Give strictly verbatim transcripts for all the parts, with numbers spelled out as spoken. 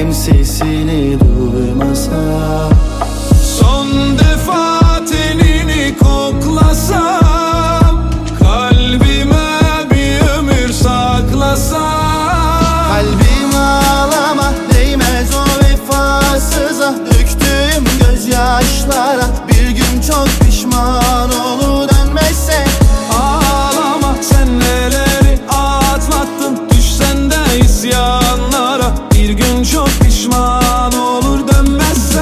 kalbimin sesini duymasa, son defa tenini koklasam, kalbime bir ömür saklasam. kalbim ağlama, değmez o vefasıza, döktüğüm gözyaşlara bir gün çok pişman olur dönmezse. Ağlama, sen neleri atlattın, düşsen de isyanlara, bir gün çok pişman olur dönmezsen.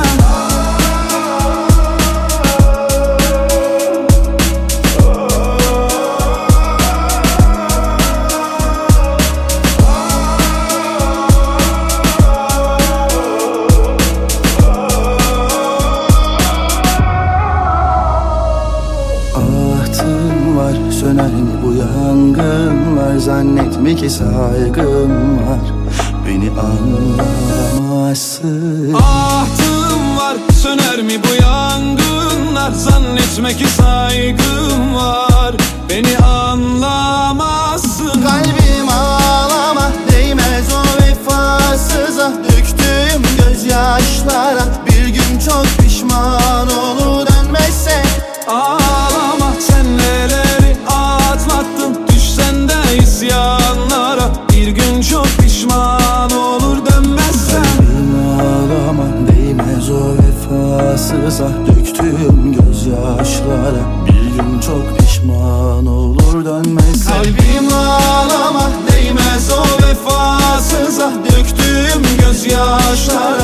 Ahtım var, söner mi bu yangınlar? Zannetme ki saygım var, beni anlamazsın. Ahtım var, söner mi bu yangınlar? Zannetme ki saygım var, beni anlamazsın. Kalbim ağlama, değmez o vefasıza, döktüğüm gözyaşlara bir gün çok pişman olur dönmezse. Ağlama, sen neleri atlattın, düşsen de isyanlara, bir gün çok pişman olur dönmezsen. Kalbim ağlama, değmez o vefasıza, döktüğüm gözyaşlara bir gün çok pişman olur dönmezse. Kalbim ağlama, değmez o vefasıza, döktüğüm gözyaşlara